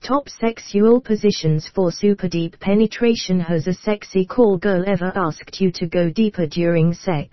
Top sexual positions for super deep penetration. Has a sexy call girl ever asked you to go deeper during sex?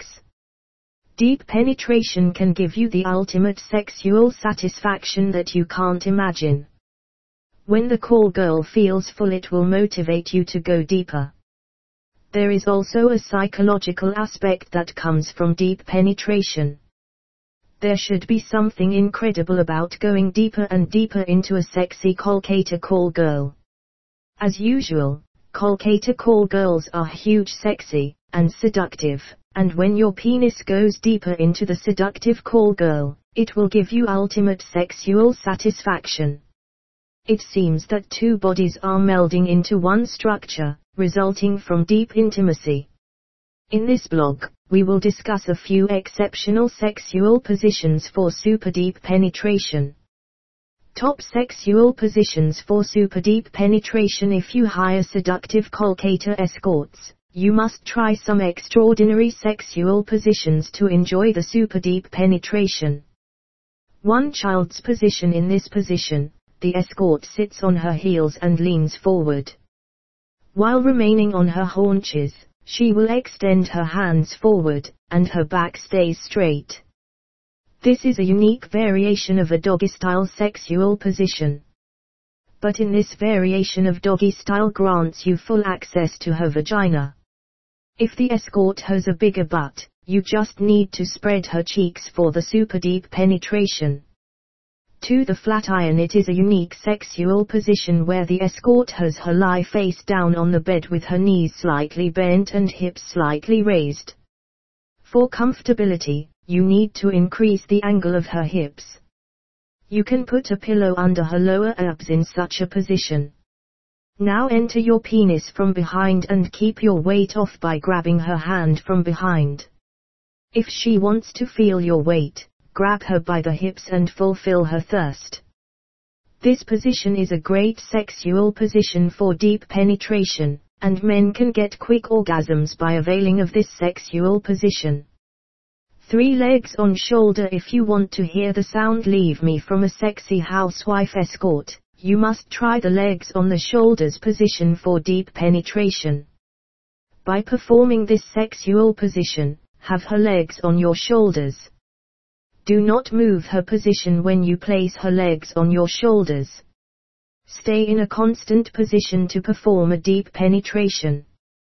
Deep penetration can give you the ultimate sexual satisfaction that you can't imagine. When the call girl feels full, it will motivate you to go deeper. There is also a psychological aspect that comes from deep penetration. There should be something incredible about going deeper and deeper into a sexy collicator call girl. As usual, collicator call girls are huge, sexy, and seductive, and when your penis goes deeper into the seductive call girl, it will give you ultimate sexual satisfaction. It seems that two bodies are melding into one structure, resulting from deep intimacy. In this blog, we will discuss a few exceptional sexual positions for super deep penetration. Top sexual positions for super deep penetration. If you hire seductive collicator escorts, you must try some extraordinary sexual positions to enjoy the super deep penetration. 1. Child's position. In this position, the escort sits on her heels and leans forward. While remaining on her haunches, she will extend her hands forward, and her back stays straight. This is a unique variation of a doggy-style sexual position. But in this variation of doggy-style grants you full access to her vagina. If the escort has a bigger butt, you just need to spread her cheeks for the super deep penetration. 2. The flat iron. It is a unique sexual position where the escort has her lie face down on the bed with her knees slightly bent and hips slightly raised. For comfortability, you need to increase the angle of her hips. You can put a pillow under her lower abs in such a position. Now enter your penis from behind and keep your weight off by grabbing her hand from behind. If she wants to feel your weight, grab her by the hips and fulfill her thirst. This position is a great sexual position for deep penetration, and men can get quick orgasms by availing of this sexual position. 3. Legs on shoulder. If you want to hear the sound leave me from a sexy housewife escort, you must try the legs on the shoulders position for deep penetration. By performing this sexual position, have her legs on your shoulders. Do not move her position when you place her legs on your shoulders. Stay in a constant position to perform a deep penetration.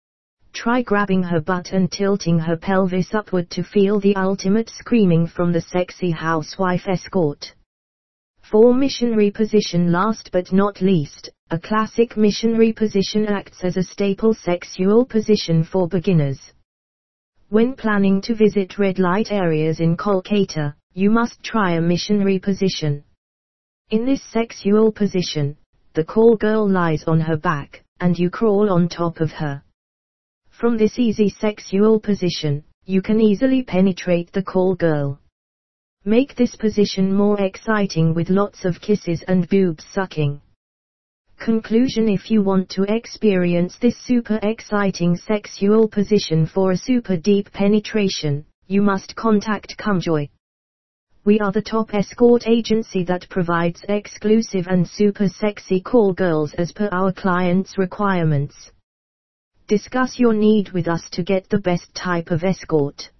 Try grabbing her butt and tilting her pelvis upward to feel the ultimate screaming from the sexy housewife escort. 4. Missionary position. Last but not least, a classic missionary position acts as a staple sexual position for beginners. When planning to visit red light areas in collicator, you must try a missionary position. In this sexual position, the call girl lies on her back, and you crawl on top of her. From this easy sexual position, you can easily penetrate the call girl. Make this position more exciting with lots of kisses and boob sucking. Conclusion. If you want to experience this super exciting sexual position for a super deep penetration, you must contact Cumjoy. We are the top escort agency that provides exclusive and super sexy call girls as per our clients' requirements. Discuss your need with us to get the best type of escort.